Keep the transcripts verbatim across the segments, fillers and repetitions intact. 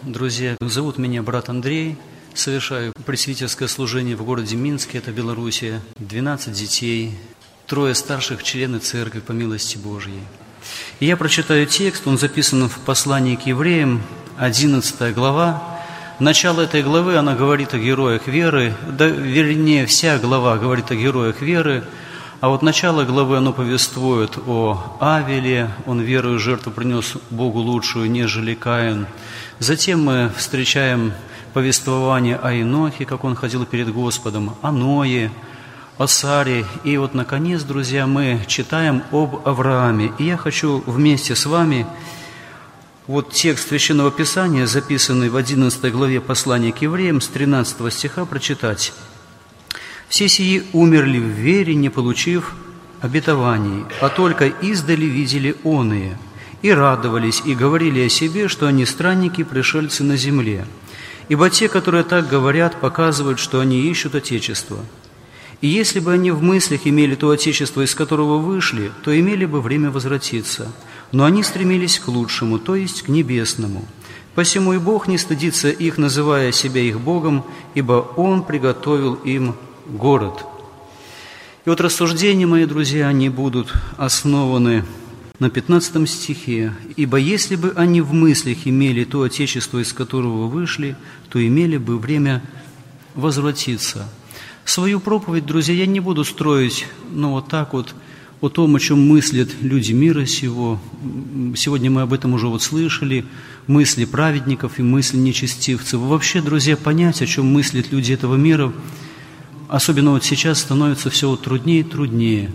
Друзья, зовут меня брат Андрей, совершаю пресвитерское служение в городе Минске, это Белоруссия, двенадцать детей, трое старших члены церкви по милости Божьей. И я прочитаю текст, он записан в послании к евреям, одиннадцатая глава. Начало этой главы, она говорит о героях веры, да, вернее, вся глава говорит о героях веры, а вот начало главы, оно повествует о Авеле, он верою жертву принес Богу лучшую, нежели Каин. Затем мы встречаем повествование о Енохе, как он ходил перед Господом, о Ное, о Саре. И вот, наконец, друзья, мы читаем об Аврааме. И я хочу вместе с вами вот текст Священного Писания, записанный в одиннадцатой главе послания к евреям, с тринадцатого стиха прочитать. «Все сии умерли в вере, не получив обетований, а только издали видели оные, и радовались, и говорили о себе, что они странники, пришельцы на земле. Ибо те, которые так говорят, показывают, что они ищут Отечество. И если бы они в мыслях имели то Отечество, из которого вышли, то имели бы время возвратиться. Но они стремились к лучшему, то есть к небесному. Посему и Бог не стыдится их, называя себя их Богом, ибо Он приготовил им город». И вот рассуждения мои, друзья, они будут основаны на пятнадцатом стихе. «Ибо если бы они в мыслях имели то Отечество, из которого вышли, то имели бы время возвратиться». Свою проповедь, друзья, я не буду строить, ну, вот так вот, о том, о чем мыслят люди мира сего. Сегодня мы об этом уже вот слышали, мысли праведников и мысли нечестивцев. Вообще, друзья, понять, о чем мыслят люди этого мира, особенно вот сейчас, становится все вот труднее и труднее.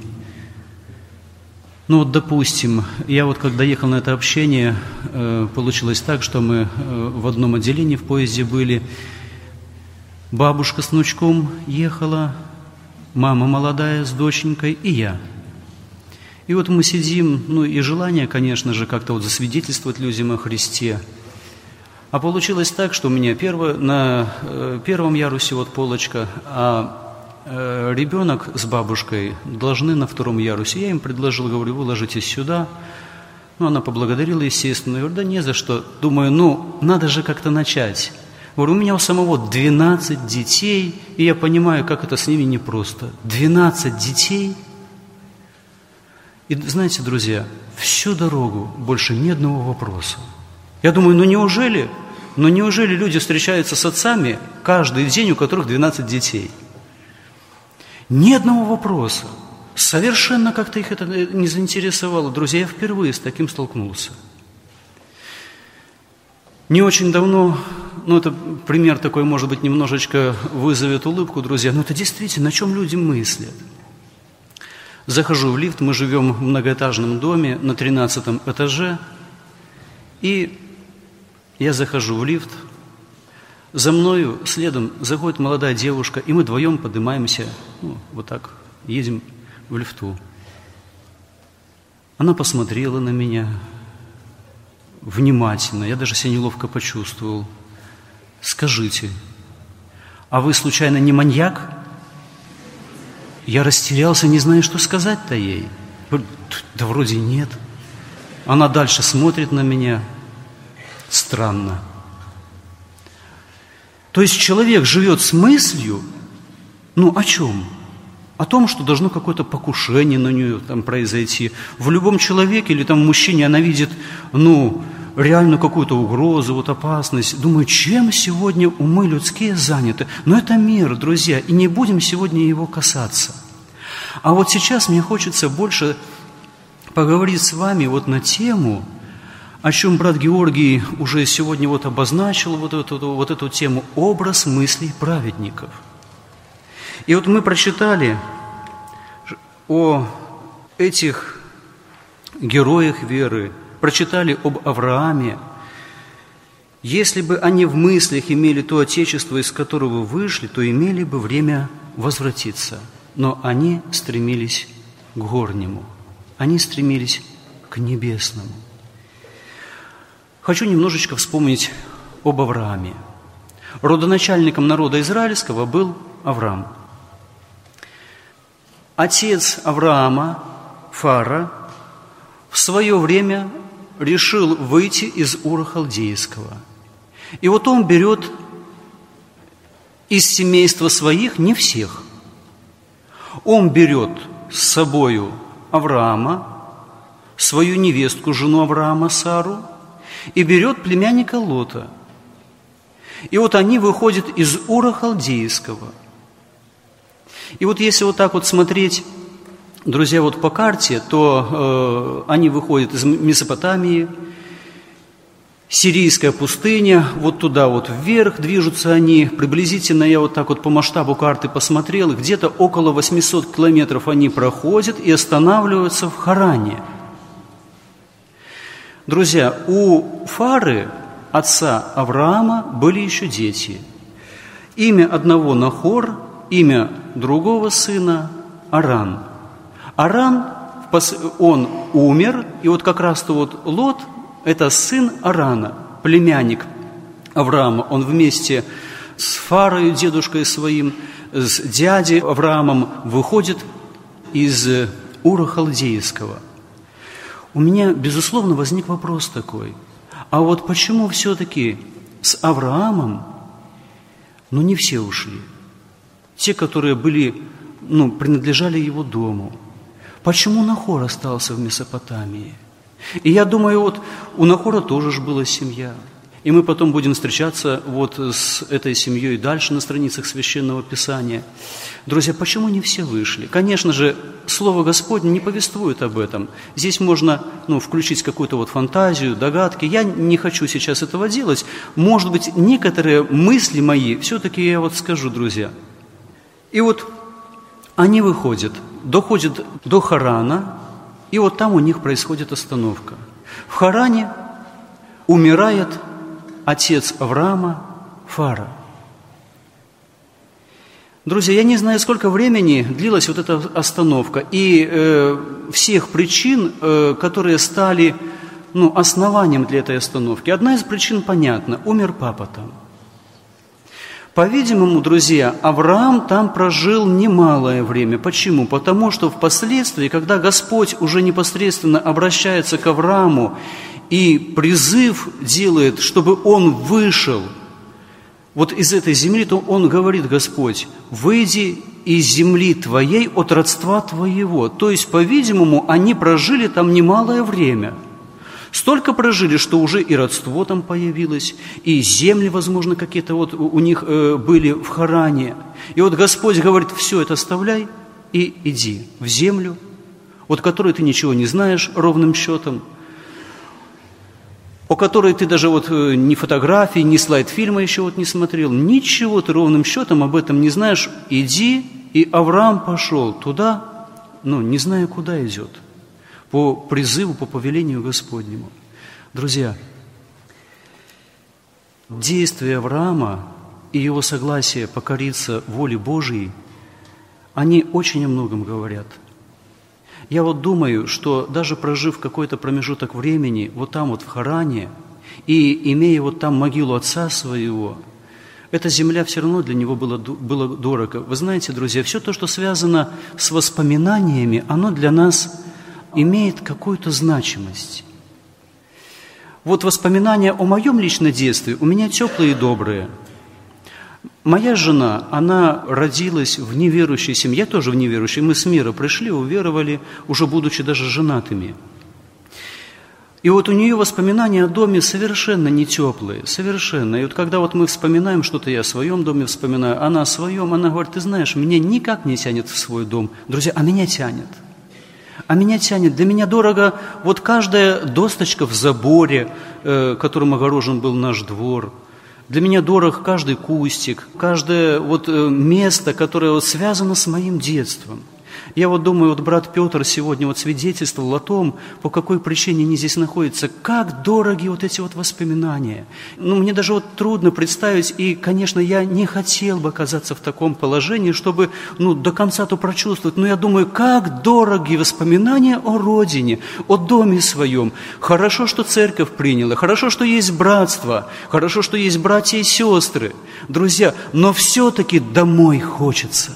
Ну вот, допустим, я вот когда ехал на это общение, э, получилось так, что мы э, в одном отделении в поезде были. Бабушка с внучком ехала, мама молодая с доченькой и я. И вот мы сидим, ну и желание, конечно же, как-то вот засвидетельствовать людям о Христе. А получилось так, что у меня первое, на э, первом ярусе вот полочка, а э, ребенок с бабушкой должны на втором ярусе. Я им предложил, говорю, вы ложитесь сюда. Ну, она поблагодарила, естественно. Я говорю, да не за что. Думаю, ну, надо же как-то начать. Говорю, у меня у самого двенадцать детей, и я понимаю, как это с ними непросто. двенадцать детей. И знаете, друзья, всю дорогу больше ни одного вопроса. Я думаю, ну неужели, ну неужели люди встречаются с отцами каждый день, у которых двенадцать детей? Ни одного вопроса. Совершенно как-то их это не заинтересовало. Друзья, я впервые с таким столкнулся. Не очень давно, ну это пример такой, может быть, немножечко вызовет улыбку, друзья, но это действительно, о чем люди мыслят. Захожу в лифт, мы живем в многоэтажном доме на тринадцатом этаже, и я захожу в лифт, за мною следом заходит молодая девушка, и мы вдвоем поднимаемся, ну, вот так, едем в лифту. Она посмотрела на меня внимательно, я даже себя неловко почувствовал. «Скажите, а вы случайно не маньяк?» Я растерялся, не знаю, что сказать-то ей. Да вроде нет. Она дальше смотрит на меня. Странно. То есть человек живет с мыслью, ну о чем? О том, что должно какое-то покушение на нее там произойти. В любом человеке или там мужчине она видит, ну, реально какую-то угрозу, вот опасность. Думаю, чем сегодня умы людские заняты? Но это мир, друзья, и не будем сегодня его касаться. А вот сейчас мне хочется больше поговорить с вами вот на тему, о чем брат Георгий уже сегодня вот обозначил, вот эту, вот эту тему, образ мыслей праведников. И вот мы прочитали о этих героях веры, прочитали об Аврааме. Если бы они в мыслях имели то Отечество, из которого вышли, то имели бы время возвратиться. Но они стремились к горнему, они стремились к небесному. Хочу немножечко вспомнить об Аврааме. Родоначальником народа израильского был Авраам. Отец Авраама, Фара, в свое время решил выйти из Ура Халдейского. И вот он берет из семейства своих, не всех, он берет с собою Авраама, свою невестку, жену Авраама, Сару, и берет племянника Лота. И вот они выходят из Ура Халдейского. И вот если вот так вот смотреть, друзья, вот по карте, то э, они выходят из Месопотамии, Сирийская пустыня, вот туда вот вверх движутся они, приблизительно я вот так вот по масштабу карты посмотрел, где-то около восемьсот километров они проходят и останавливаются в Харане. Друзья, у Фары, отца Авраама, были еще дети. Имя одного Нахор, имя другого сына Аран. Аран, он умер, и вот как раз-то вот Лот, это сын Арана, племянник Авраама. Он вместе с Фарой, дедушкой своим, с дядей Авраамом выходит из Ура Халдейского. У меня, безусловно, возник вопрос такой. А вот почему все-таки с Авраамом, ну, не все ушли? Те, которые были, ну, принадлежали его дому. Почему Нахор остался в Месопотамии? И я думаю, вот у Нахора тоже же была семья. И мы потом будем встречаться вот с этой семьей дальше на страницах Священного Писания. Друзья, почему не все вышли? Конечно же, Слово Господне не повествует об этом. Здесь можно, ну, включить какую-то вот фантазию, догадки. Я не хочу сейчас этого делать. Может быть, некоторые мысли мои все-таки я вот скажу, друзья. И вот они выходят, доходят до Харана, и вот там у них происходит остановка. В Харане умирает отец Авраама, Фара. Друзья, я не знаю, сколько времени длилась вот эта остановка, и э, всех причин, э, которые стали, ну, основанием для этой остановки. Одна из причин понятна – умер папа там. По-видимому, друзья, Авраам там прожил немалое время. Почему? Потому что впоследствии, когда Господь уже непосредственно обращается к Аврааму и призыв делает, чтобы он вышел вот из этой земли, то он говорит, Господь, выйди из земли твоей от родства твоего. То есть, по-видимому, они прожили там немалое время. Столько прожили, что уже и родство там появилось, и земли, возможно, какие-то вот у них э, были в Харане. И вот Господь говорит, все это оставляй и иди в землю, от которой ты ничего не знаешь ровным счетом, о которой ты даже вот ни фотографии, ни слайд-фильма еще вот не смотрел, ничего ты ровным счетом об этом не знаешь, иди. И Авраам пошел туда, ну, не зная, куда идет, по призыву, по повелению Господнему. Друзья, действия Авраама и его согласие покориться воле Божьей, они очень о многом говорят. Я вот думаю, что даже прожив какой-то промежуток времени вот там вот в Харане и имея вот там могилу отца своего, эта земля все равно для него была, была дорого. Вы знаете, друзья, все то, что связано с воспоминаниями, оно для нас имеет какую-то значимость. Вот воспоминания о моем личном детстве у меня теплые и добрые. Моя жена, она родилась в неверующей семье, я тоже в неверующей. Мы с мира пришли, уверовали, уже будучи даже женатыми. И вот у нее воспоминания о доме совершенно не теплые, совершенно. И вот когда вот мы вспоминаем что-то, я о своем доме вспоминаю, она о своем, она говорит, ты знаешь, меня никак не тянет в свой дом. Друзья, а меня тянет. А меня тянет, для меня дорого вот каждая досточка в заборе, э, которым огорожен был наш двор. Для меня дорог каждый кустик, каждое вот место, которое вот связано с моим детством. Я вот думаю, вот брат Петр сегодня вот свидетельствовал о том, по какой причине они здесь находятся, как дороги вот эти вот воспоминания. Ну, мне даже вот трудно представить, и, конечно, я не хотел бы оказаться в таком положении, чтобы, ну, до конца-то прочувствовать, но я думаю, как дороги воспоминания о родине, о доме своем. Хорошо, что церковь приняла, хорошо, что есть братство, хорошо, что есть братья и сестры, друзья, но все-таки домой хочется.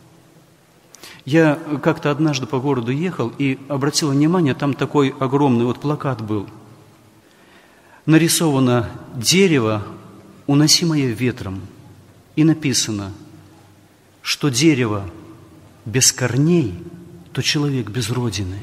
Я как-то однажды по городу ехал и обратил внимание, там такой огромный вот плакат был. Нарисовано дерево уносимое ветром. И написано, что дерево без корней, то человек без родины.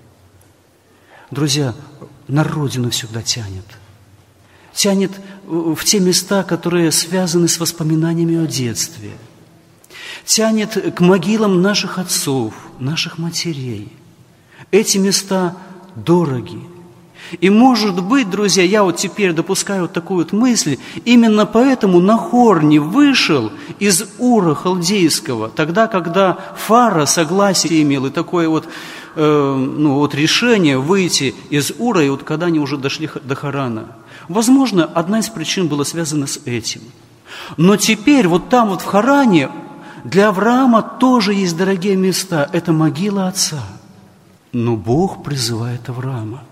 Друзья, на родину всегда тянет. Тянет в те места, которые связаны с воспоминаниями о детстве. Тянет к могилам наших отцов, наших матерей. Эти места дороги. И, может быть, друзья, я вот теперь допускаю вот такую вот мысль, именно поэтому Нахор не вышел из Ура Халдейского, тогда, когда Фара согласие имел, и такое вот, э, ну, вот решение выйти из Ура, и вот когда они уже дошли до Харана. Возможно, одна из причин была связана с этим. Но теперь вот там вот в Харане для Авраама тоже есть дорогие места, это могила отца. Но Бог призывает Авраама: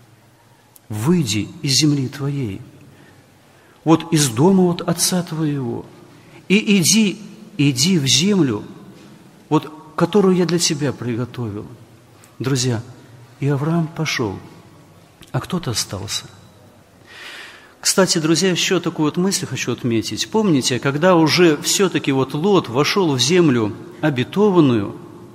выйди из земли твоей, вот из дома вот отца твоего, и иди, иди в землю, вот, которую я для тебя приготовил. Друзья, и Авраам пошел, а кто-то остался. Кстати, друзья, еще такую вот мысль хочу отметить. Помните, когда уже все-таки вот Лот вошел в землю обетованную,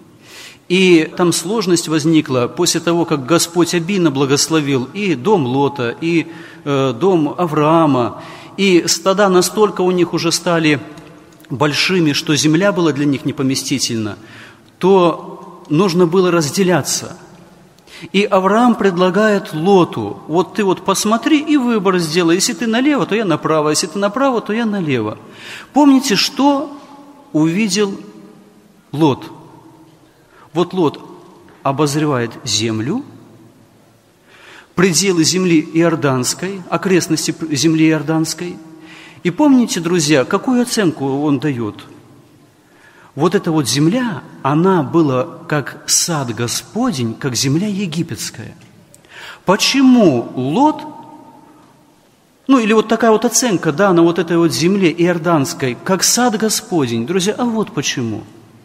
и там сложность возникла после того, как Господь обильно благословил и дом Лота, и э, дом Авраама, и стада настолько у них уже стали большими, что земля была для них непоместительна, то нужно было разделяться. И Авраам предлагает Лоту: вот ты вот посмотри и выбор сделай. Если ты налево, то я направо, если ты направо, то я налево. Помните, что увидел Лот? Вот Лот обозревает землю, пределы земли Иорданской, окрестности земли Иорданской. И помните, друзья, какую оценку он дает? Вот эта вот земля, она была как сад Господень, как земля египетская. Почему Лот, ну или вот такая вот оценка, да, на вот этой вот земле Иорданской, как сад Господень? Друзья, а вот почему.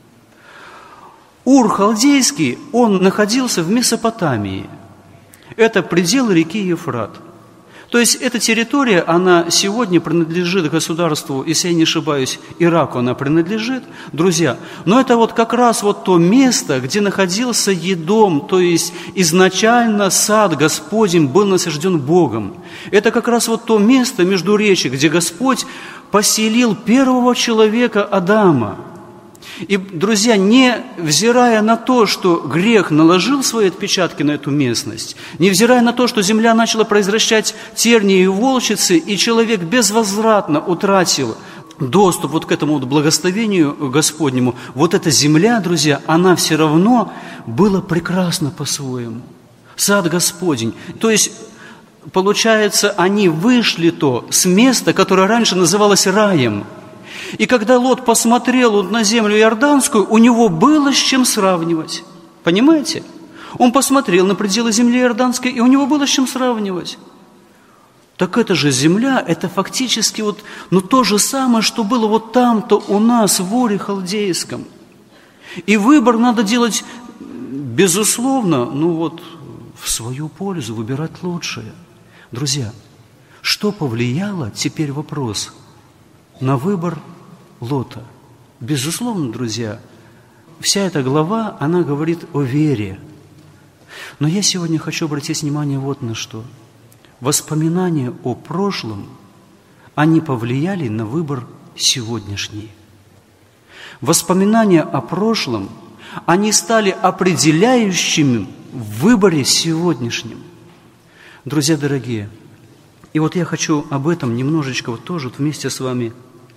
Ур Халдейский, он находился в Месопотамии. Это предел реки Ефрат. То есть эта территория, она сегодня принадлежит государству, если я не ошибаюсь, Ираку она принадлежит, друзья. Но это вот как раз вот то место, где находился Едом, то есть изначально сад Господень был насажден Богом. Это как раз вот то место междуречья, где Господь поселил первого человека Адама. И, друзья, не взирая на то, что грех наложил свои отпечатки на эту местность, не взирая на то, что земля начала произвращать тернии и волчицы, и человек безвозвратно утратил доступ вот к этому вот благословению Господнему, вот эта земля, друзья, она все равно была прекрасна по-своему. Сад Господень. То есть, получается, они вышли то с места, которое раньше называлось раем. И когда Лот посмотрел на землю Иорданскую, у него было с чем сравнивать. Понимаете? Он посмотрел на пределы земли Иорданской, и у него было с чем сравнивать. Так это же земля, это фактически вот, ну, то же самое, что было вот там-то у нас, в Уре Халдейском. И выбор надо делать, безусловно, ну вот, в свою пользу, выбирать лучшее. Друзья, что повлияло, теперь вопрос, на выбор Лота? Безусловно, друзья, вся эта глава, она говорит о вере. Но я сегодня хочу обратить внимание вот на что. Воспоминания о прошлом, они повлияли на выбор сегодняшний. Воспоминания о прошлом, они стали определяющими в выборе сегодняшнем. Друзья дорогие, и вот я хочу об этом немножечко вот тоже вместе с вами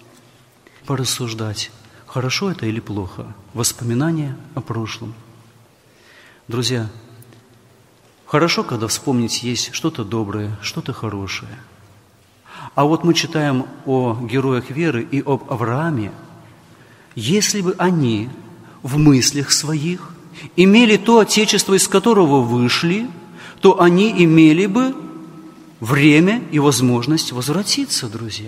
порассуждать. Хорошо это или плохо? Воспоминания о прошлом. Друзья, хорошо, когда вспомнить есть что-то доброе, что-то хорошее. А вот мы читаем о героях веры и об Аврааме. Если бы они в мыслях своих имели то отечество, из которого вышли, то они имели бы время и возможность возвратиться, друзья.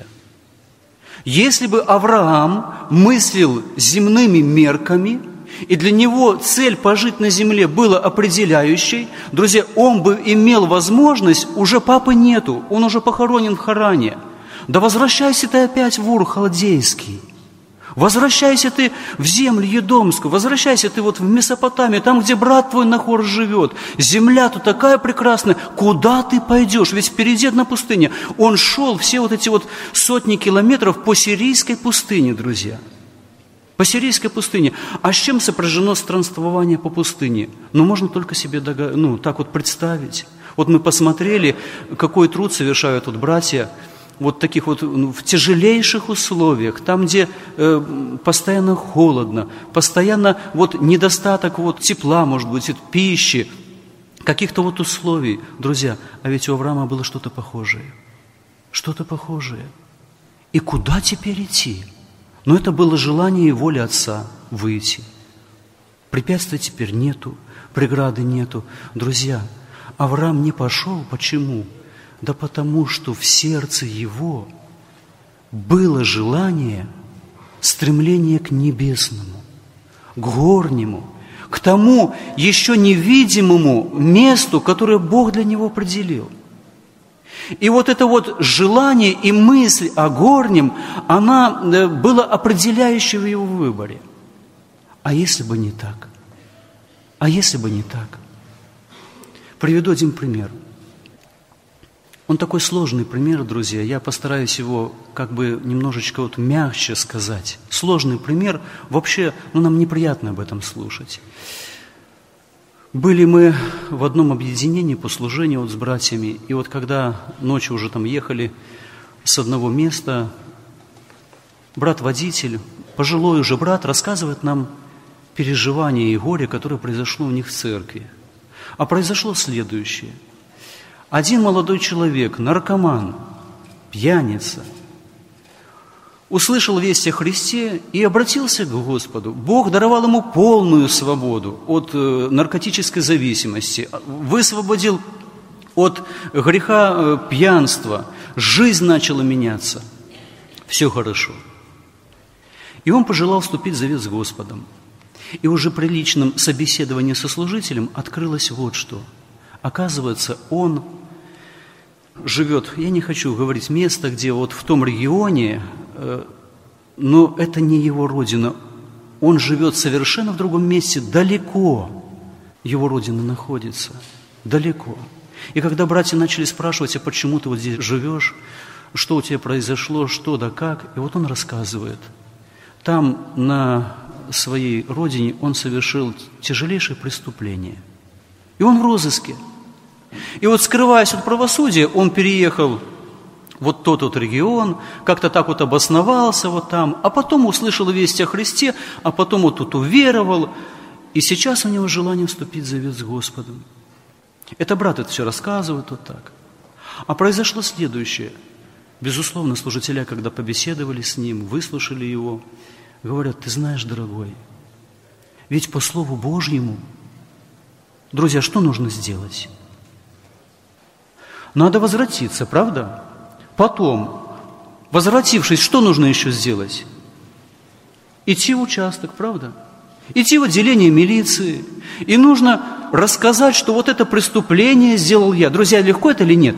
Если бы Авраам мыслил земными мерками, и для него цель пожить на земле была определяющей, друзья, он бы имел возможность, уже папы нету, он уже похоронен в Харане, Да возвращайся ты опять в Ур Халдейский. Возвращайся ты в землю Едомскую, возвращайся ты вот в Месопотамию, там, где брат твой Нахор живет. Земля тут такая прекрасная, куда ты пойдешь? Ведь впереди одна пустыня. Он шел все вот эти вот сотни километров по сирийской пустыне, друзья. По сирийской пустыне. А с чем сопряжено странствование по пустыне? Ну, можно только себе догад... ну, так вот представить. Вот мы посмотрели, какой труд совершают вот братья, вот таких вот ну, в тяжелейших условиях, там, где э, постоянно холодно, постоянно вот недостаток вот тепла, может быть, пищи, каких-то вот условий. Друзья, а ведь у Авраама было что-то похожее. Что-то похожее. И куда теперь идти? Но это было желание и воля Отца выйти. Препятствий теперь нету, преграды нету. Друзья, Авраам не пошел. Почему? Да потому что в сердце его было желание, стремление к небесному, к горнему, к тому еще невидимому месту, которое Бог для него определил. И вот это вот желание и мысль о горнем, она была определяющей в его выборе. А если бы не так? А если бы не так? Приведу один пример. Он такой сложный пример, друзья. Я постараюсь его как бы немножечко вот мягче сказать. Сложный пример. Вообще, ну, нам неприятно об этом слушать. Были мы в одном объединении по служению вот с братьями. И вот когда ночью уже там ехали с одного места, брат-водитель, пожилой уже брат, рассказывает нам переживание и горе, которое произошло у них в церкви. А произошло следующее. Один молодой человек, наркоман, пьяница, услышал весть о Христе и обратился к Господу. Бог даровал ему полную свободу от наркотической зависимости, высвободил от греха пьянства, жизнь начала меняться. Все хорошо. И он пожелал вступить в завет с Господом. И уже при личном собеседовании со служителем открылось вот что. Оказывается, он живет, я не хочу говорить место, где вот в том регионе, но это не его родина. Он живет совершенно в другом месте, далеко его родина находится, далеко. И когда братья начали спрашивать, а почему ты вот здесь живешь, что у тебя произошло, что да как, и вот он рассказывает. Там на своей родине он совершил тяжелейшее преступление. И он в розыске. И вот, скрываясь от правосудия, он переехал вот тот вот регион, как-то так вот обосновался вот там, а потом услышал весть о Христе, а потом вот тут уверовал, и сейчас у него желание вступить в завет с Господом. Это брат это все рассказывает вот так. А произошло следующее. Безусловно, служителя, когда побеседовали с ним, выслушали его, говорят, ты знаешь, дорогой, ведь по Слову Божьему, друзья, что нужно сделать? Надо возвратиться, правда? Потом, возвратившись, что нужно еще сделать? Идти в участок, правда? Идти в отделение милиции. И нужно рассказать, что вот это преступление сделал я. Друзья, легко это или нет?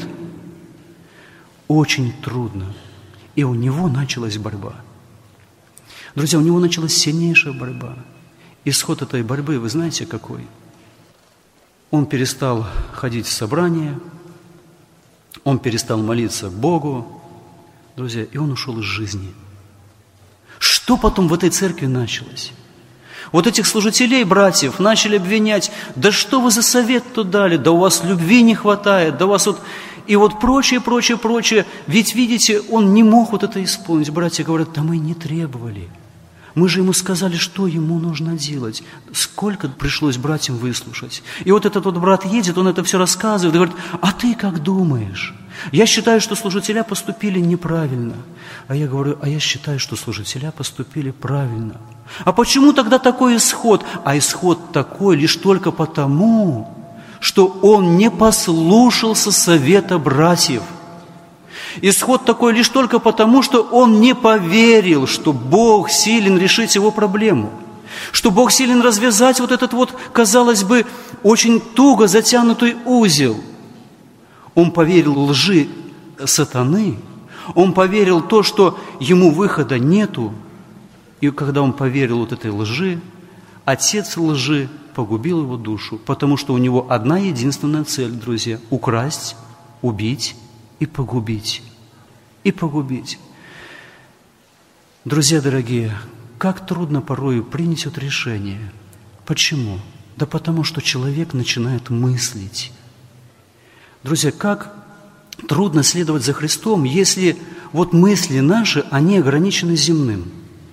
Очень трудно. И у него началась борьба. Друзья, у него началась сильнейшая борьба. Исход этой борьбы, вы знаете, какой? Он перестал ходить в собрания, он перестал молиться Богу, друзья, и он ушел из жизни. Что потом в этой церкви началось? Вот этих служителей, братьев, начали обвинять, да что вы за совет-то дали, да у вас любви не хватает, да у вас вот... И вот прочее, прочее, прочее. Ведь, видите, он не мог вот это исполнить. Братья говорят, да мы не требовали. Мы же ему сказали, что ему нужно делать. Сколько пришлось братьям выслушать. И вот этот вот брат едет, он это все рассказывает и говорит, а ты как думаешь? Я считаю, что служителя поступили неправильно. А я говорю, а я считаю, что служителя поступили правильно. А почему тогда такой исход? А исход такой лишь только потому, что он не послушался совета братьев. Исход такой лишь только потому, что он не поверил, что Бог силен решить его проблему, что Бог силен развязать вот этот вот, казалось бы, очень туго затянутый узел. Он поверил лжи сатаны, Он поверил в то, что ему выхода нету. И когда он поверил вот этой лжи, отец лжи погубил его душу, потому что у него одна единственная цель, друзья – украсть, убить и погубить. И погубить. Друзья дорогие, как трудно порою принять это решение. Почему? Да потому что человек начинает мыслить. Друзья, как трудно следовать за Христом, если вот мысли наши, они ограничены земным.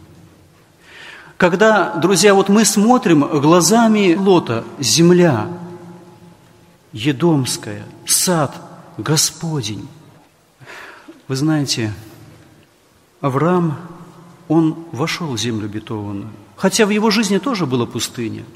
Когда, друзья, вот мы смотрим глазами Лота, земля, Едомская, сад Господень. Вы знаете, Авраам, он вошел в землю обетованную, хотя в его жизни тоже была пустыня.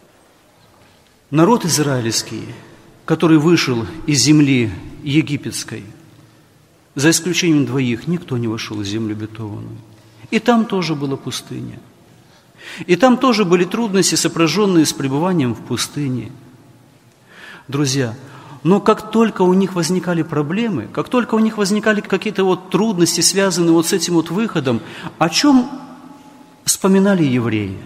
Народ израильский, который вышел из земли египетской, за исключением двоих, никто не вошел в землю обетованную. И там тоже была пустыня. И там тоже были трудности, сопряженные с пребыванием в пустыне. Друзья, но как только у них возникали проблемы, как только у них возникали какие-то вот трудности, связанные вот с этим вот выходом, о чем вспоминали евреи?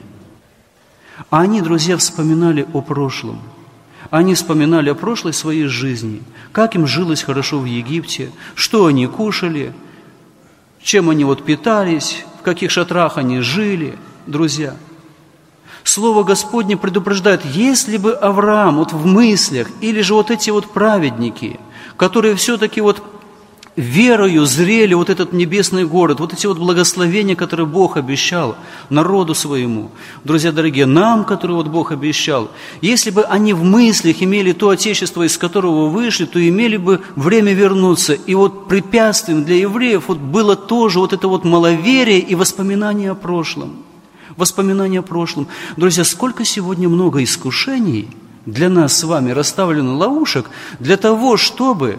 А они, друзья, вспоминали о прошлом. Они вспоминали о прошлой своей жизни, как им жилось хорошо в Египте, что они кушали, чем они вот питались, в каких шатрах они жили. Друзья, Слово Господне предупреждает, если бы Авраам вот в мыслях, или же вот эти вот праведники, которые все-таки вот верою зрели вот этот небесный город, вот эти вот благословения, которые Бог обещал народу своему. Друзья дорогие, нам, которые вот Бог обещал, если бы они в мыслях имели то Отечество, из которого вышли, то имели бы время вернуться. И вот препятствием для евреев вот было тоже вот это вот маловерие и воспоминание о прошлом. Воспоминания о прошлом. Друзья, сколько сегодня много искушений для нас с вами расставлено ловушек для того, чтобы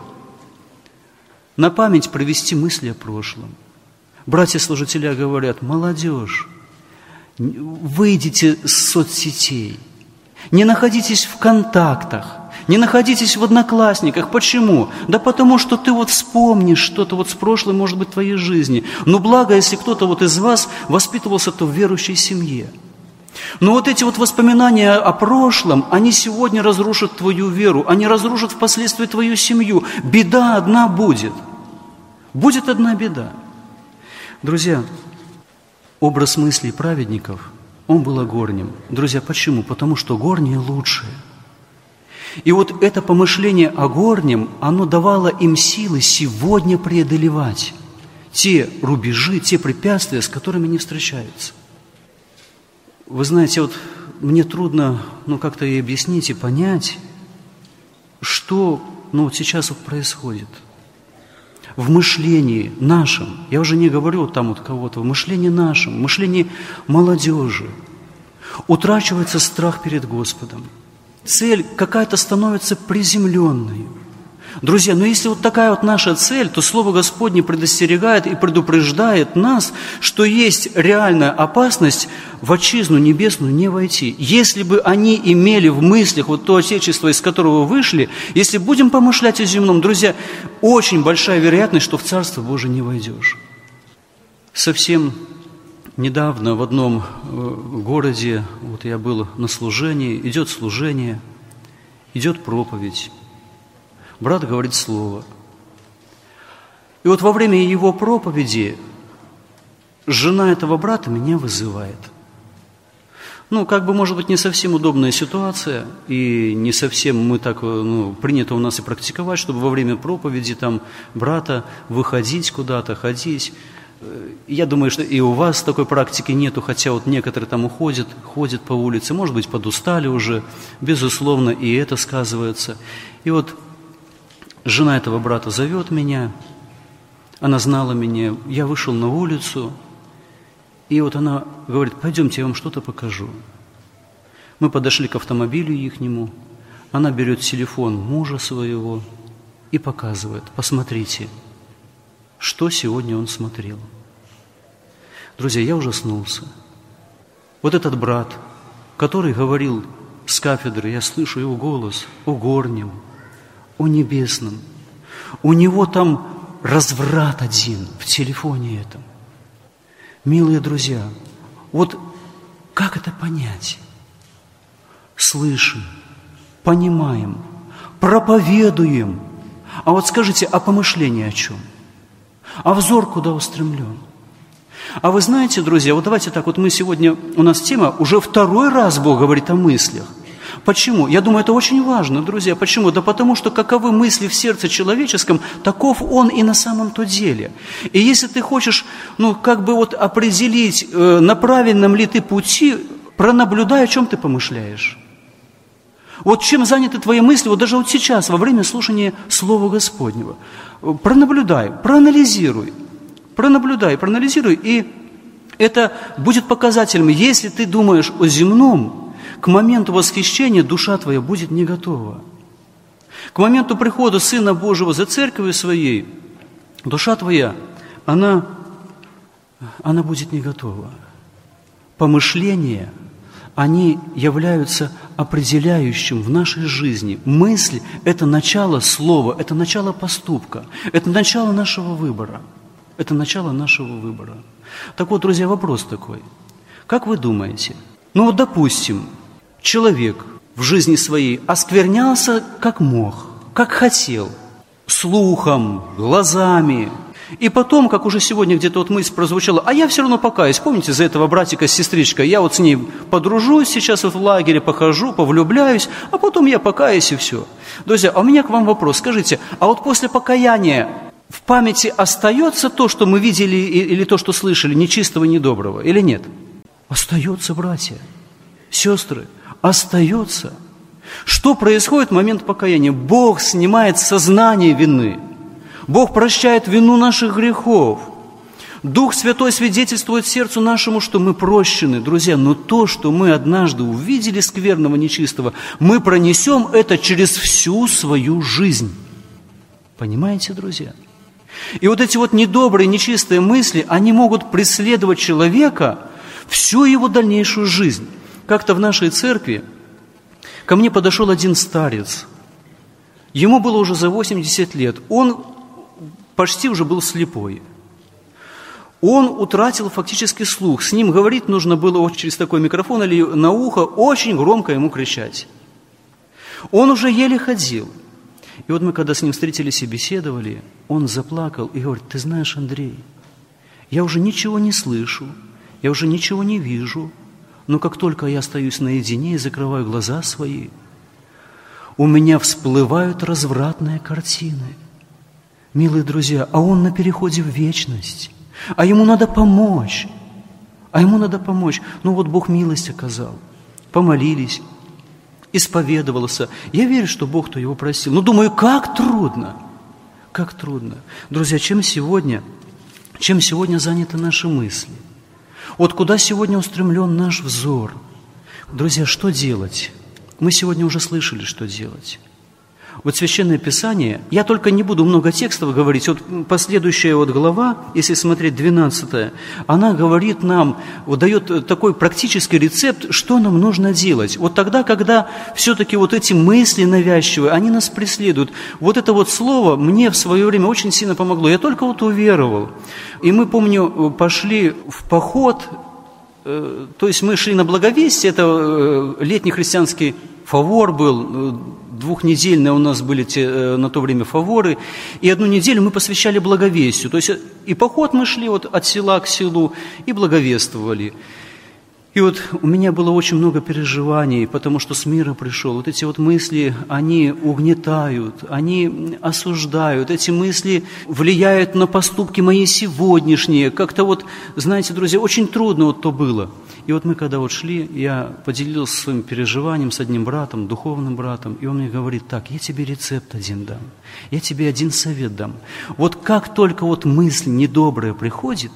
на память провести мысли о прошлом. Братья-служители говорят, молодежь, выйдите с соцсетей, не находитесь в контактах, не находитесь в одноклассниках. Почему? Да потому что ты вот вспомнишь что-то вот с прошлой, может быть, твоей жизни. Но благо, если кто-то вот из вас воспитывался-то в верующей семье. Но вот эти вот воспоминания о прошлом, они сегодня разрушат твою веру, они разрушат впоследствии твою семью. Беда одна будет. Будет одна беда. Друзья, образ мыслей праведников, он был о горнем. Друзья, почему? Потому что горнее лучшее. И вот это помышление о горнем, оно давало им силы сегодня преодолевать те рубежи, те препятствия, с которыми они встречаются. Вы знаете, вот мне трудно, ну, как-то и объяснить, и понять, что, ну, вот сейчас вот происходит. В мышлении нашем, я уже не говорю там вот кого-то, в мышлении нашем, в мышлении молодежи утрачивается страх перед Господом. Цель какая-то становится приземленной. Друзья, но если вот такая вот наша цель, то Слово Господне предостерегает и предупреждает нас, что есть реальная опасность в отчизну небесную не войти. Если бы они имели в мыслях вот то Отечество, из которого вышли, если будем помышлять о земном, друзья, очень большая вероятность, что в Царство Божие не войдешь. Совсем недавно в одном городе, вот я был на служении, идет служение, идет проповедь. Брат говорит слово. И вот во время его проповеди жена этого брата меня вызывает. Ну, как бы, может быть, не совсем удобная ситуация, и не совсем мы так, ну, принято у нас и практиковать, чтобы во время проповеди там брата выходить куда-то, ходить. Я думаю, что и у вас такой практики нету, хотя вот некоторые там уходят, ходят по улице, может быть, подустали уже, безусловно, и это сказывается. И вот жена этого брата зовет меня, она знала меня, я вышел на улицу, и вот она говорит, пойдемте, я вам что-то покажу. Мы подошли к автомобилю ихнему, она берет телефон мужа своего и показывает, посмотрите, что сегодня он смотрел. Друзья, я ужаснулся. Вот этот брат, который говорил с кафедры, я слышу его голос о горнем, о небесном. У него там разврат один в телефоне этом. Милые друзья, вот как это понять? Слышим, понимаем, проповедуем. А вот скажите, а помышление о чем? А взор куда устремлен? А вы знаете, друзья, вот давайте так, вот мы сегодня, у нас тема, уже второй раз Бог говорит о мыслях. Почему? Я думаю, это очень важно, друзья. Почему? Да потому что каковы мысли в сердце человеческом, таков он и на самом-то деле. И если ты хочешь, ну, как бы вот определить, э, на правильном ли ты пути, пронаблюдай, о чем ты помышляешь. Вот чем заняты твои мысли, вот даже вот сейчас, во время слушания Слова Господнего. Пронаблюдай, проанализируй, пронаблюдай, проанализируй, и это будет показателем. Если ты думаешь о земном, к моменту восхищения душа твоя будет не готова. К моменту прихода Сына Божьего за церковью своей, душа твоя, она, она будет не готова. Помышления, они являются определяющим в нашей жизни. Мысль – это начало слова, это начало поступка, это начало нашего выбора. Это начало нашего выбора. Так вот, друзья, вопрос такой. Как вы думаете? Ну вот, допустим, человек в жизни своей осквернялся как мог, как хотел, слухом, глазами. И потом, как уже сегодня где-то вот мысль прозвучала, а я все равно покаюсь. Помните, за этого братика с сестричкой, я вот с ней подружусь, сейчас вот в лагере похожу, повлюбляюсь, а потом я покаюсь и все. Друзья, а у меня к вам вопрос. Скажите, а вот после покаяния в памяти остается то, что мы видели или то, что слышали, нечистого, недоброго, или нет? Остается, братья, сестры, остается. Что происходит в момент покаяния? Бог снимает сознание вины. Бог прощает вину наших грехов. Дух Святой свидетельствует сердцу нашему, что мы прощены. Друзья, но то, что мы однажды увидели скверного, нечистого, мы пронесем это через всю свою жизнь. Понимаете, друзья? И вот эти вот недобрые, нечистые мысли, они могут преследовать человека всю его дальнейшую жизнь. Как-то в нашей церкви ко мне подошел один старец. Ему было уже за восемьдесят лет. Он почти уже был слепой. Он утратил фактически слух. С ним говорить нужно было через такой микрофон или на ухо, очень громко ему кричать. Он уже еле ходил. И вот мы, когда с ним встретились и беседовали, он заплакал и говорит: ты знаешь, Андрей, я уже ничего не слышу, я уже ничего не вижу, но как только я остаюсь наедине и закрываю глаза свои, у меня всплывают развратные картины. Милые друзья, а он на переходе в вечность, а ему надо помочь, а ему надо помочь. Ну вот Бог милость оказал, помолились, исповедовался. Я верю, что Бог-то его простил. Но думаю, как трудно, как трудно. Друзья, чем сегодня, чем сегодня заняты наши мысли? Вот куда сегодня устремлен наш взор? Друзья, что делать? Мы сегодня уже слышали, что делать. Вот Священное Писание, я только не буду много текстов говорить, вот последующая вот глава, если смотреть двенадцатая, она говорит нам, вот дает такой практический рецепт, что нам нужно делать. Вот тогда, когда все-таки вот эти мысли навязчивые, они нас преследуют. Вот это вот слово мне в свое время очень сильно помогло. Я только вот уверовал. И мы, помню, пошли в поход, то есть мы шли на Благовестие, это летний христианский фавор был, двухнедельные у нас были те, на то время фаворы, и одну неделю мы посвящали благовестию. То есть и поход мы шли вот от села к селу, и благовествовали. И вот у меня было очень много переживаний, потому что с мира пришел. Вот эти вот мысли, они угнетают, они осуждают. Эти мысли влияют на поступки мои сегодняшние. Как-то вот, знаете, друзья, очень трудно вот то было. И вот мы когда вот шли, я поделился своим переживанием с одним братом, духовным братом, и он мне говорит: так, я тебе рецепт один дам, я тебе один совет дам. Вот как только вот мысль недобрая приходит,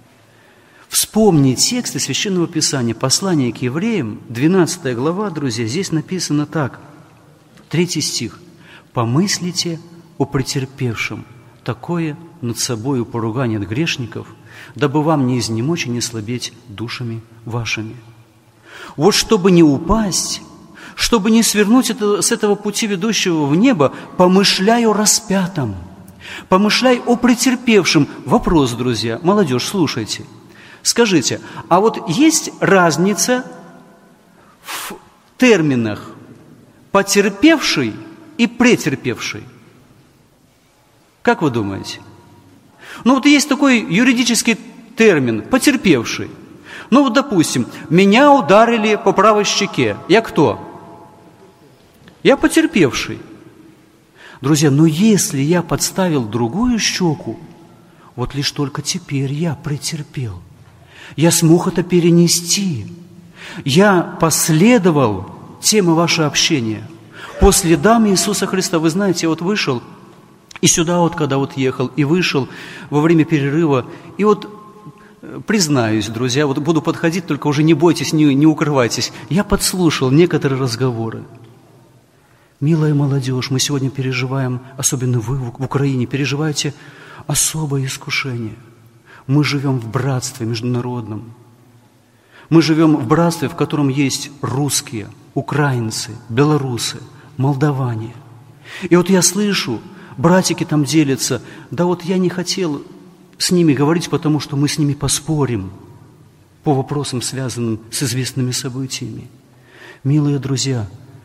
вспомни тексты Священного Писания, послание к евреям, двенадцатая глава, друзья, здесь написано так, третий стих. «Помыслите о претерпевшем такое над собою поругание от грешников, дабы вам не изнемочь и не слабеть душами вашими». Вот чтобы не упасть, чтобы не свернуть это, с этого пути, ведущего в небо, помышляю распятом, Помышляй о претерпевшем. Вопрос, друзья, молодежь, слушайте. Скажите, а вот есть разница в терминах «потерпевший» и «претерпевший»? Как вы думаете? Ну вот есть такой юридический термин «потерпевший». Ну вот, допустим, меня ударили по правой щеке. Я кто? Я потерпевший. Друзья, но если я подставил другую щеку, вот лишь только теперь я претерпел. Я смог это перенести. Я последовал теме вашего общения по следам Иисуса Христа. Вы знаете, я вот вышел, и сюда вот, когда вот ехал, и вышел во время перерыва, и вот признаюсь, друзья, вот буду подходить, только уже не бойтесь, не, не укрывайтесь. Я подслушал некоторые разговоры. Милая молодежь, мы сегодня переживаем, особенно вы в Украине, переживаете особое искушение. Мы живем в братстве международном. Мы живем в братстве, в котором есть русские, украинцы, белорусы, молдаване. И вот я слышу, братики там делятся, да вот я не хотел с ними говорить, потому что мы с ними поспорим по вопросам, связанным с известными событиями. Милые друзья,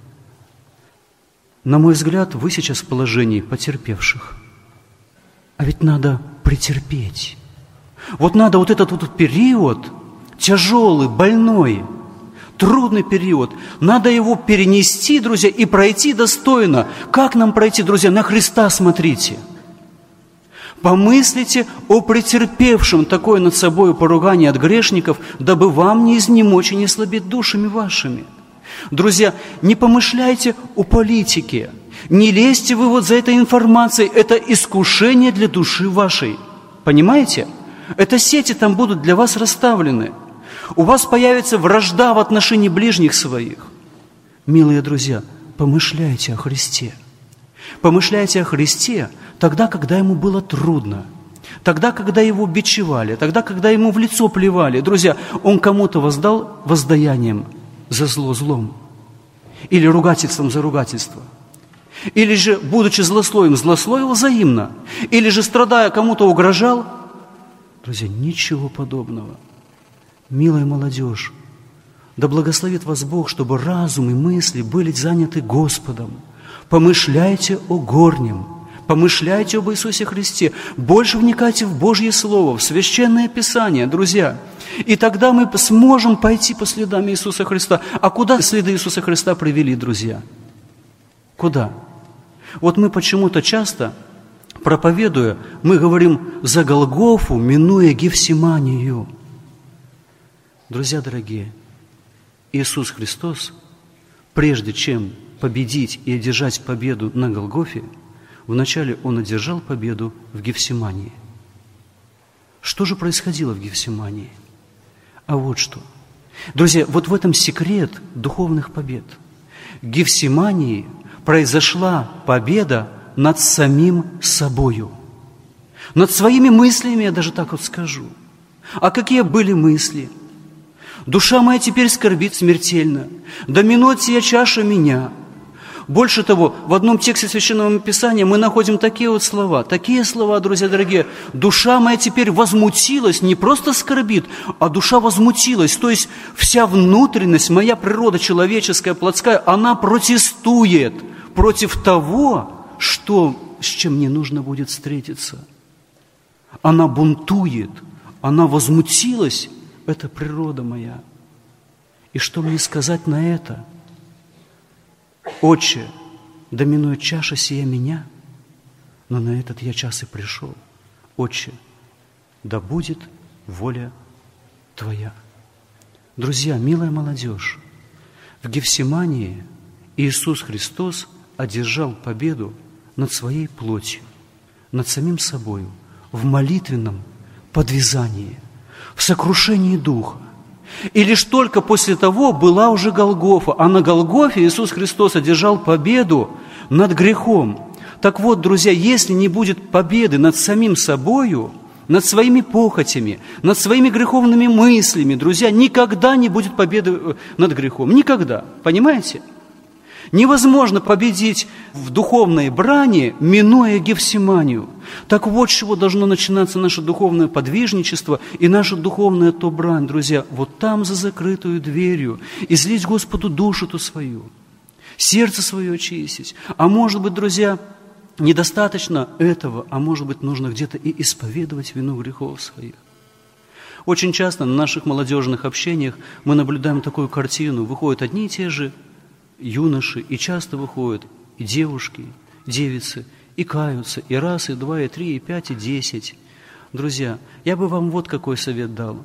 на мой взгляд, вы сейчас в положении потерпевших. А ведь надо претерпеть. Вот надо вот этот вот период, тяжелый, больной, трудный период, надо его перенести, друзья, и пройти достойно. Как нам пройти, друзья? На Христа смотрите. Помыслите о претерпевшем такое над собой поругание от грешников, дабы вам не изнемочь и не слабеть душами вашими. Друзья, не помышляйте о политике, не лезьте вы вот за этой информацией, это искушение для души вашей. Понимаете? Это сети там будут для вас расставлены. У вас появится вражда в отношении ближних своих. Милые друзья, помышляйте о Христе. Помышляйте о Христе тогда, когда ему было трудно, тогда, когда его бичевали, тогда, когда ему в лицо плевали. Друзья, он кому-то воздал воздаянием за зло злом, или ругательством за ругательство, или же, будучи злословием, злословил взаимно, или же, страдая, кому-то угрожал. Друзья, ничего подобного. Милая молодежь, да благословит вас Бог, чтобы разум и мысли были заняты Господом. Помышляйте о горнем, помышляйте об Иисусе Христе, больше вникайте в Божье Слово, в Священное Писание, друзья. И тогда мы сможем пойти по следам Иисуса Христа. А куда следы Иисуса Христа привели, друзья? Куда? Вот мы почему-то часто, проповедуя, мы говорим за Голгофу, минуя Гефсиманию. Друзья дорогие, Иисус Христос, прежде чем победить и одержать победу на Голгофе, вначале Он одержал победу в Гефсимании. Что же происходило в Гефсимании? А вот что. Друзья, вот в этом секрет духовных побед. В Гефсимании произошла победа над самим собою. Над своими мыслями, я даже так вот скажу. А какие были мысли? «Душа моя теперь скорбит смертельно, доминует сия чаша меня». Больше того, в одном тексте Священного Писания мы находим такие вот слова, такие слова, друзья дорогие, «Душа моя теперь возмутилась», не просто скорбит, а душа возмутилась, то есть вся внутренность, моя природа человеческая, плотская, она протестует против того, что, с чем мне нужно будет встретиться. Она бунтует, она возмутилась, это природа моя. И что мне сказать на это? «Отче, доминует чаша сия меня, но на этот я час и пришел. Отче, да будет воля Твоя». Друзья, милая молодежь, в Гефсимании Иисус Христос одержал победу над своей плотью, над самим собою, в молитвенном подвязании, в сокрушении духа. И лишь только после того была уже Голгофа, а на Голгофе Иисус Христос одержал победу над грехом. Так вот, друзья, если не будет победы над самим собою, над своими похотями, над своими греховными мыслями, друзья, никогда не будет победы над грехом. Никогда. Понимаете? Невозможно победить в духовной брани, минуя Гефсиманию. Так вот, с чего должно начинаться наше духовное подвижничество и наша духовная то брань, друзья. Вот там, за закрытую дверью, излить Господу душу-то свою, сердце свое очистить. А может быть, друзья, недостаточно этого, а может быть, нужно где-то и исповедовать вину грехов своих. Очень часто на наших молодежных общениях мы наблюдаем такую картину. Выходят одни и те же юноши, и часто выходят и девушки, девицы, и каются, и раз, и два, и три, и пять, и десять. Друзья, я бы вам вот какой совет дал.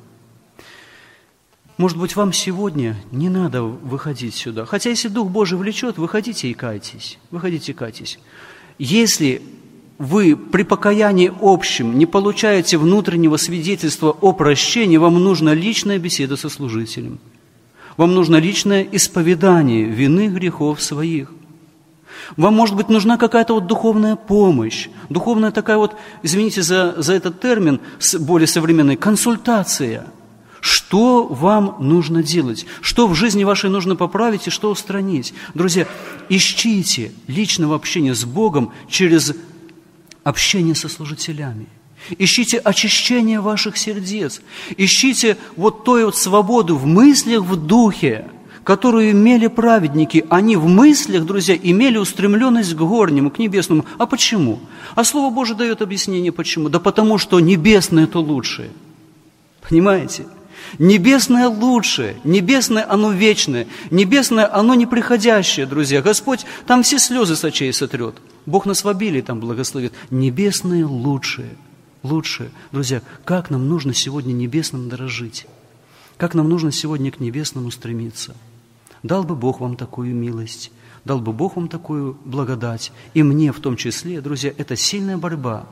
Может быть, вам сегодня не надо выходить сюда. Хотя, если Дух Божий влечет, выходите и кайтесь. Выходите и кайтесь. Если вы при покаянии общем не получаете внутреннего свидетельства о прощении, вам нужна личная беседа со служителем. Вам нужно личное исповедание вины грехов своих. Вам, может быть, нужна какая-то вот духовная помощь, духовная такая вот, извините за, за этот термин, более современный, консультация. Что вам нужно делать? Что в жизни вашей нужно поправить и что устранить? Друзья, ищите личного общения с Богом через общение со служителями. Ищите очищение ваших сердец. Ищите вот той вот свободу в мыслях, в духе, которую имели праведники. Они в мыслях, друзья, имели устремленность к горнему, к небесному. А почему? А Слово Божие дает объяснение, почему. Да потому что небесное – это лучшее. Понимаете? Небесное лучшее, небесное оно вечное, небесное оно неприходящее, друзья. Господь там все слезы с очей сотрет. Бог нас в обилии там благословит. Небесное лучшее. Лучше, друзья, как нам нужно сегодня небесным дорожить, как нам нужно сегодня к небесному стремиться. Дал бы Бог вам такую милость, дал бы Бог вам такую благодать, и мне в том числе, друзья, это сильная борьба.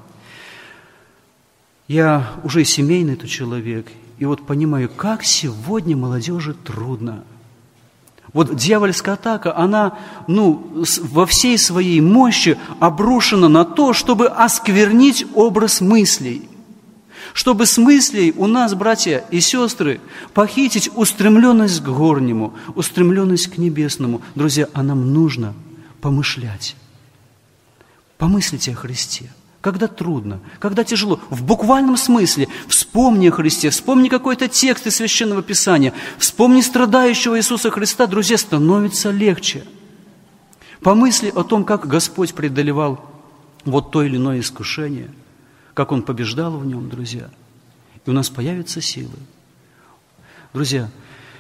Я уже семейный-то человек, и вот понимаю, как сегодня молодежи трудно. Вот дьявольская атака, она, ну, во всей своей мощи обрушена на то, чтобы осквернить образ мыслей. Чтобы с мыслей у нас, братья и сестры, похитить устремленность к горнему, устремленность к небесному. Друзья, а нам нужно помышлять. Помыслите о Христе. Когда трудно, когда тяжело, в буквальном смысле, вспомни о Христе, вспомни какой-то текст из Священного Писания, вспомни страдающего Иисуса Христа, друзья, становится легче. Помысли о том, как Господь преодолевал вот то или иное искушение, как Он побеждал в нем, друзья, и у нас появятся силы. Друзья,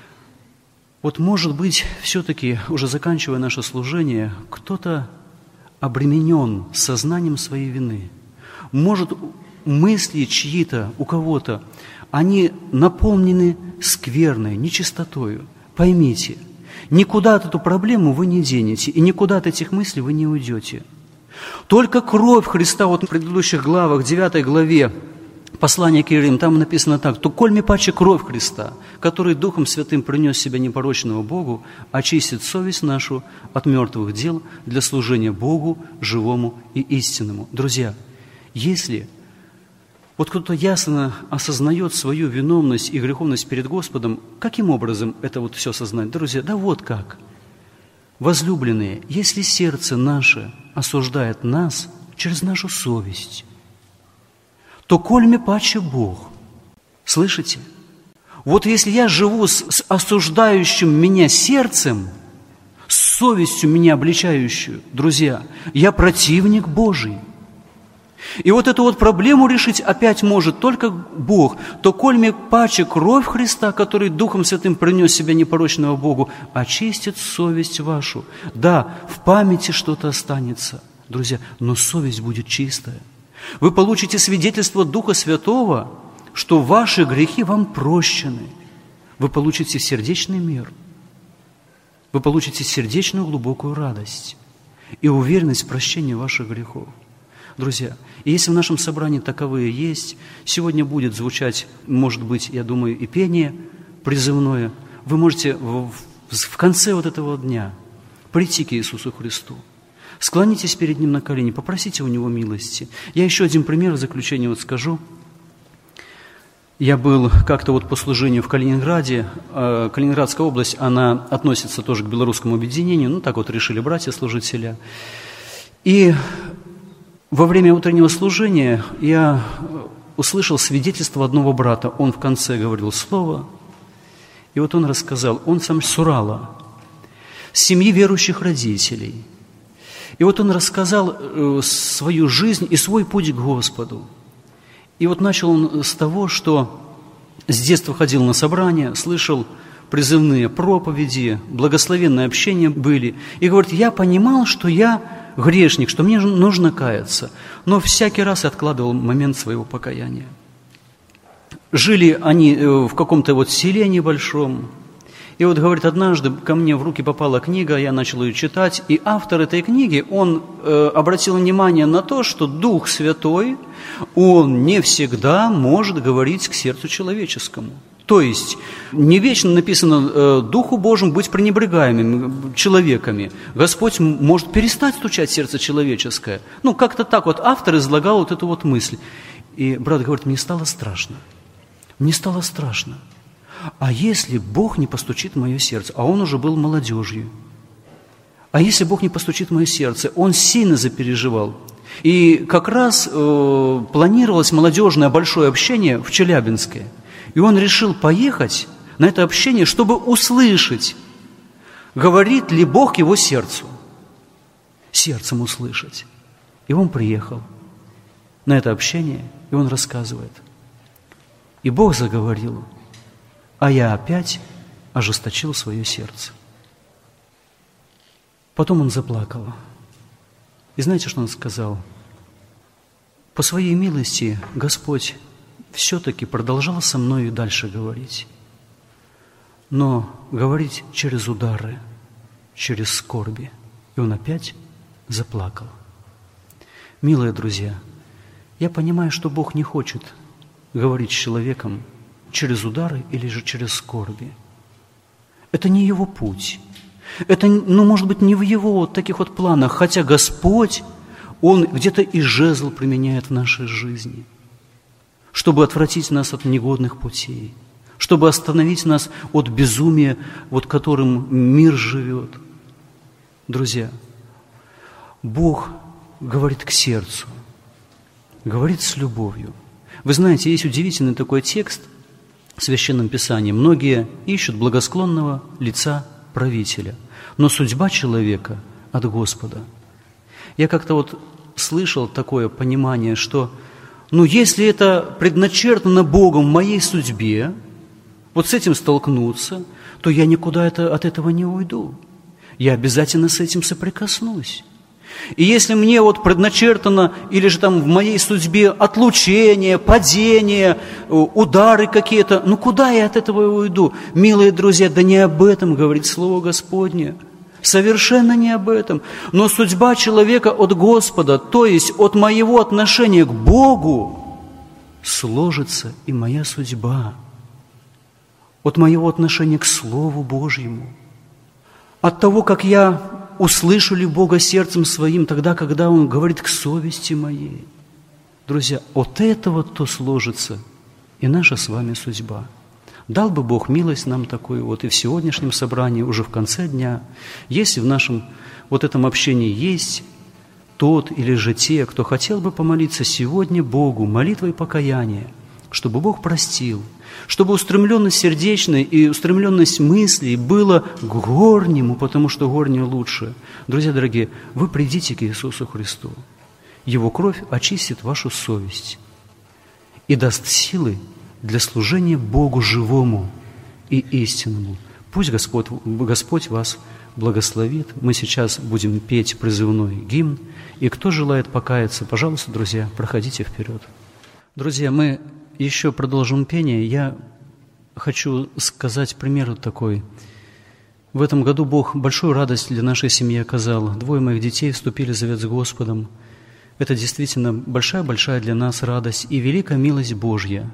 вот может быть, все-таки, уже заканчивая наше служение, кто-то обременен сознанием своей вины. Может, мысли чьи-то, у кого-то, они наполнены скверной, нечистотою. Поймите, никуда от эту проблему вы не денете, и никуда от этих мыслей вы не уйдете. Только кровь Христа, вот в предыдущих главах, девятой главе, послание к евреям, там написано так: «То коль ми паче кровь Христа, который Духом Святым принес себя непорочного Богу, очистит совесть нашу от мертвых дел для служения Богу, живому и истинному». Друзья, если вот кто-то ясно осознает свою виновность и греховность перед Господом, каким образом это вот все осознать? Друзья, да вот как. Возлюбленные, если сердце наше осуждает нас через нашу совесть, то коль ми паче Бог. Слышите? Вот если я живу с, с осуждающим меня сердцем, с совестью меня обличающую, друзья, я противник Божий. И вот эту вот проблему решить опять может только Бог. То коль ми паче кровь Христа, который Духом Святым принес себя непорочного Богу, очистит совесть вашу. Да, в памяти что-то останется, друзья, но совесть будет чистая. Вы получите свидетельство Духа Святого, что ваши грехи вам прощены. Вы получите сердечный мир. Вы получите сердечную глубокую радость и уверенность в прощении ваших грехов. Друзья, и если в нашем собрании таковые есть, сегодня будет звучать, может быть, я думаю, и пение призывное. Вы можете в, в конце вот этого дня прийти к Иисусу Христу. Склонитесь перед Ним на колени, попросите у Него милости. Я еще один пример в заключение вот скажу. Я был как-то вот по служению в Калининграде. Калининградская область, она относится тоже к белорусскому объединению. Ну, так вот решили братья-служителя. И во время утреннего служения я услышал свидетельство одного брата. Он в конце говорил слово. И вот он рассказал, он сам с Урала, с семьи верующих родителей. И вот он рассказал свою жизнь и свой путь к Господу. И вот начал он с того, что с детства ходил на собрания, слышал призывные проповеди, благословенные общения были. И говорит, я понимал, что я грешник, что мне нужно каяться, но всякий раз откладывал момент своего покаяния. Жили они в каком-то вот селе небольшом. И вот, говорит, однажды ко мне в руки попала книга, я начал ее читать, и автор этой книги, он э, обратил внимание на то, что Дух Святой, он не всегда может говорить к сердцу человеческому. То есть, не вечно написано э, Духу Божьему быть пренебрегаемыми человеками. Господь может перестать стучать в сердце человеческое. Ну, как-то так вот автор излагал вот эту вот мысль. И брат говорит, мне стало страшно. Мне стало страшно. А если Бог не постучит в мое сердце? А он уже был молодежью. А если Бог не постучит в мое сердце? Он сильно запереживал. И как раз э, планировалось молодежное большое общение в Челябинске. И он решил поехать на это общение, чтобы услышать, говорит ли Бог его сердцу. Сердцем услышать. И он приехал на это общение, и он рассказывает. И Бог заговорил. А я опять ожесточил свое сердце. Потом он заплакал. И знаете, что он сказал? По своей милости Господь все-таки продолжал со мной и дальше говорить. Но говорить через удары, через скорби. И он опять заплакал. Милые друзья, я понимаю, что Бог не хочет говорить с человеком через удары или же через скорби. Это не его путь. Это, ну, может быть, не в его вот таких вот планах. Хотя Господь, Он где-то и жезл применяет в нашей жизни, чтобы отвратить нас от негодных путей, чтобы остановить нас от безумия, вот которым мир живет. Друзья, Бог говорит к сердцу, говорит с любовью. Вы знаете, есть удивительный такой текст в Священном Писании. Многие ищут благосклонного лица правителя, но судьба человека от Господа. Я как-то вот слышал такое понимание, что, ну, если это предначертано Богом в моей судьбе, вот с этим столкнуться, то я никуда это, от этого не уйду. Я обязательно с этим соприкоснусь. И если мне вот предначертано, или же там в моей судьбе отлучение, падение, удары какие-то, ну куда я от этого уйду? Милые друзья, да не об этом говорит Слово Господне. Совершенно не об этом. Но судьба человека от Господа, то есть от моего отношения к Богу, сложится и моя судьба. От моего отношения к Слову Божьему. От того, как я услышу ли Бога сердцем своим тогда, когда Он говорит к совести моей. Друзья, от этого то сложится и наша с вами судьба. Дал бы Бог милость нам такую вот и в сегодняшнем собрании, уже в конце дня, если в нашем вот этом общении есть тот или же те, кто хотел бы помолиться сегодня Богу молитвой покаяния, чтобы Бог простил, чтобы устремленность сердечная и устремленность мыслей была к горнему, потому что горнее лучше. Друзья дорогие, вы придите к Иисусу Христу. Его кровь очистит вашу совесть и даст силы для служения Богу живому и истинному. Пусть Господь, Господь вас благословит. Мы сейчас будем петь призывной гимн. И кто желает покаяться, пожалуйста, друзья, проходите вперед. Друзья, мы еще продолжим пение. Я хочу сказать пример такой. В этом году Бог большую радость для нашей семьи оказал. Двое моих детей вступили в завет с Господом. Это действительно большая-большая для нас радость и великая милость Божья,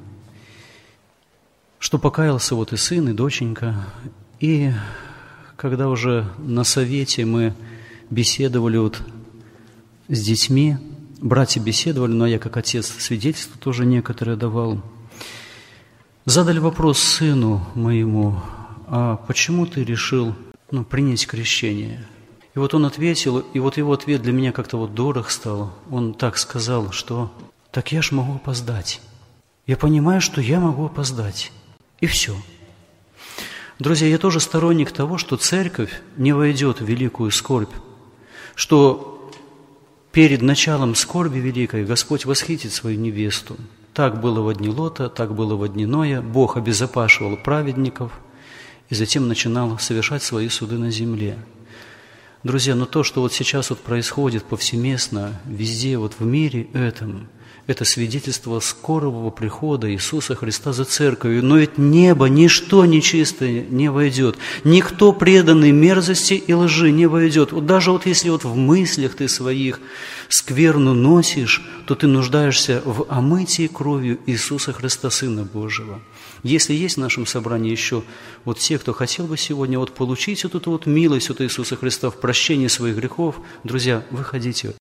что покаялся вот и сын, и доченька. И когда уже на совете мы беседовали вот с детьми, братья беседовали, но я как отец свидетельство тоже некоторые давал. Задали вопрос сыну моему: а почему ты решил ну, принять крещение? И вот он ответил, и вот его ответ для меня как-то вот дорог стал. Он так сказал, что «так я ж могу опоздать». Я понимаю, что я могу опоздать. И все. Друзья, я тоже сторонник того, что церковь не войдет в великую скорбь, что перед началом скорби великой Господь восхитит свою невесту. Так было во дни Лота, так было во дни Ноя. Бог обезопашивал праведников и затем начинал совершать свои суды на земле. Друзья, но то, что вот сейчас вот происходит повсеместно, везде вот в мире этом, это свидетельство скорого прихода Иисуса Христа за церковью. Но ведь небо, ничто нечистое не войдет. Никто преданный мерзости и лжи не войдет. Вот даже вот если вот в мыслях ты своих скверну носишь, то ты нуждаешься в омытии кровью Иисуса Христа, Сына Божьего. Если есть в нашем собрании еще вот те, кто хотел бы сегодня вот получить вот эту вот милость от Иисуса Христа в прощении своих грехов, друзья, выходите